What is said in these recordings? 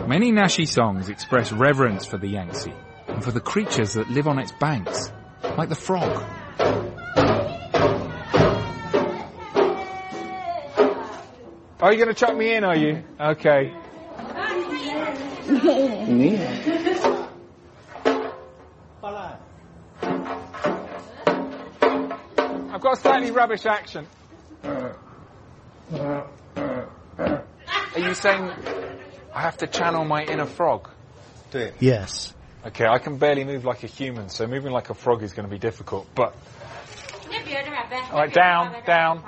Many Nashi songs express reverence for the Yangtze and for the creatures that live on its banks, like the frog. Are you going to chuck me in, are you? Okay. I've got a slightly rubbish accent. Are you saying I have to channel my inner frog? Yes. Okay, I can barely move like a human, so moving like a frog is going to be difficult, but... Alright, down.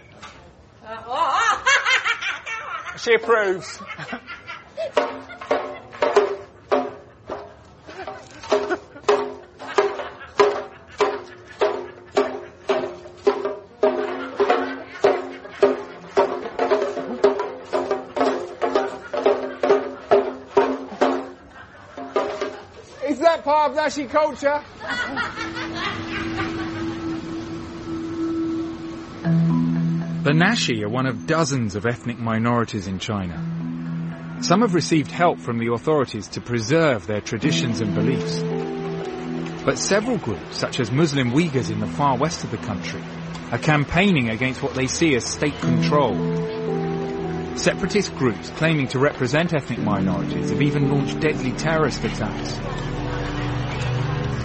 She approves. Is that part of Nashi culture? The Nashi are one of dozens of ethnic minorities in China. Some have received help from the authorities to preserve their traditions and beliefs. But several groups, such as Muslim Uyghurs in the far west of the country, are campaigning against what they see as state control. Separatist groups claiming to represent ethnic minorities have even launched deadly terrorist attacks.